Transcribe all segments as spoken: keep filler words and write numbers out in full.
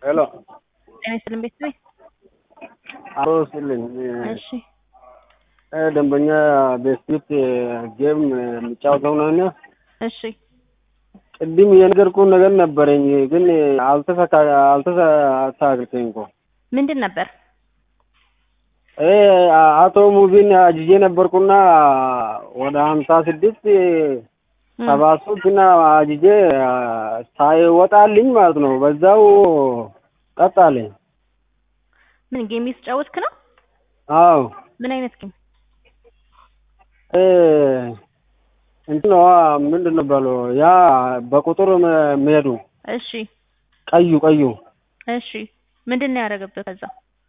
Hello. ጤና ይስጥልኝ ቤተሰብ። አሮ ስልኝ እሺ እ ደንበኛ በስቲት ጌም የሚጫወተው ነው እና እሺ ቅድም የነገርኩህ ነገር ነበረኝ ግን አልተሳካ አልተሳካልኝ እኮ። ምንድን ነበር? እ አቶ ሙቢን አጅጄ ነበርኩና ወደ ሀምሳ ስድስት ሰባ ሶስት እና አጅጄ ሳይወጣልኝ ማለት ነው በዛው ቀጣለኝ። ምን ጌም እየተጫወትክ ነው? አዎ። ምን አይነት ጌም? እ እንትን ምንድን ነው ባለው ያ በቁጥር መሄዱ። እሺ ቀዩ ቀዩ እሺ ምንድን ነው ያደረገብህ ከዛ?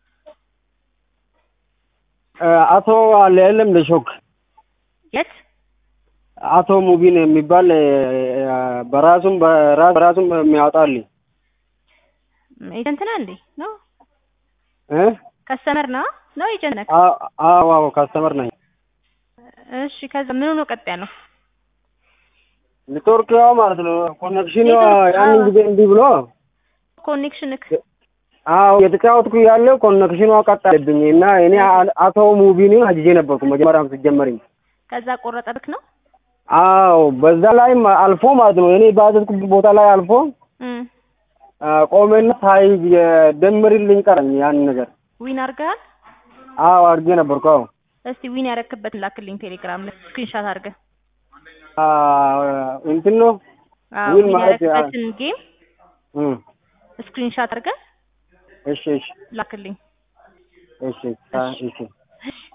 አቶ አለ የለም ለሾክ የት? አቶ ሙቢን የሚባል በራሱም በራስ በራሱም የሚያወጣልኝ ኤጀንት ነህ እንዴ? ነው እ ከስተመር ነው ነው ኤጀንት ነህ? አዎ አዎ ከስተመር ነኝ። እሺ ከዛ ምን ሆኖ ቀጥ ያለው? ኔትወርክ ያው ማለት ነው ኮኔክሽን ያንን ጊዜ እንዲህ ብሎ ኮኔክሽንክ አዎ የተጫወትኩ ያለው ኮኔክሽኑ አቃጣለብኝ እና እኔ አቶ ሙቢንን አጅጄ ነበርኩ መጀመሪያም ሲጀመርኝ። ከዛ ቆረጠብክ ነው? አዎ በዛ ላይም አልፎ ማለት ነው እኔ ባዘዝኩት ቦታ ላይ አልፎ እም ቆመና ሳይ ደምርልኝ ቀረኝ ያን ነገር። ዊን አድርገሃል? አዎ አድርጌ ነበርኩ። አዎ እስቲ ዊን ያደረክበት ላክልኝ ቴሌግራም ላይ ስክሪንሾት አድርገህ። አ እንትን ነው አዎ ዊን ያደረክበትን ጌም እም ስክሪንሾት አድርገህ እሺ እሺ ላክልኝ። እሺ እሺ